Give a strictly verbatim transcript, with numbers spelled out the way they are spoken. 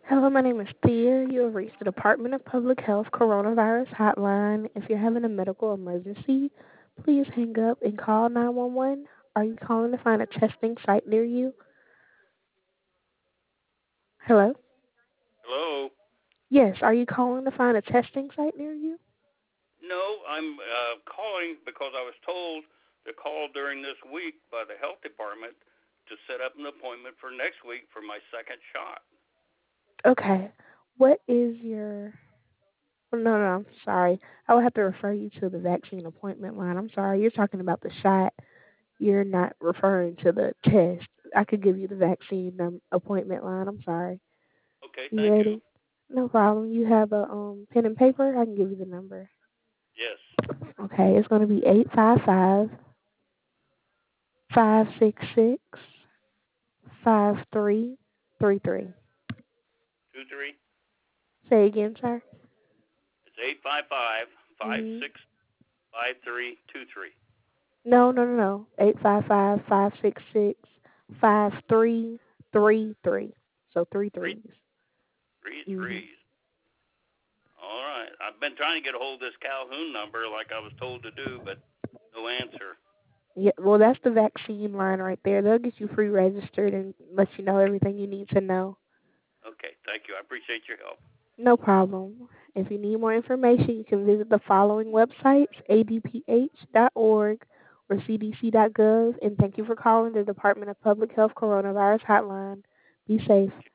Hello, my name is Thea. You have reached the Department of Public Health Coronavirus Hotline. If you're having a medical emergency, please hang up and call nine one one. Are you calling to find a testing site near you? Hello? Hello. Yes, are you calling to find a testing site near you? No, I'm uh, calling because I was told to call during this week by the health department to set up an appointment for next week for my second shot. Okay. What is your. Oh, no, no, I'm sorry. I will have to refer you to the vaccine appointment line. I'm sorry. You're talking about the shot. You're not referring to the test. I could give you the vaccine um, appointment line. I'm sorry. Okay, You thank you. ready? No problem. You have a um pen and paper? I can give you the number. Yes, Okay, it's going to be eight five five five six six five three three three. two three. Say again, sir. It's eight five five five Mhm. six five three two three. No, no, no, no. Eight five five five six six five three three three. So three Three threes. three Mhm. threes. All right. I've been trying to get a hold of this Calhoun number like I was told to do, but no answer. Yeah, well, that's the vaccine line right there. They'll get you free registered and let you know everything you need to know. Okay, thank you. I appreciate your help. No problem. If you need more information, you can visit the following websites: a d p h dot org or c d c dot gov. And thank you for calling the Department of Public Health Coronavirus Hotline. Be safe.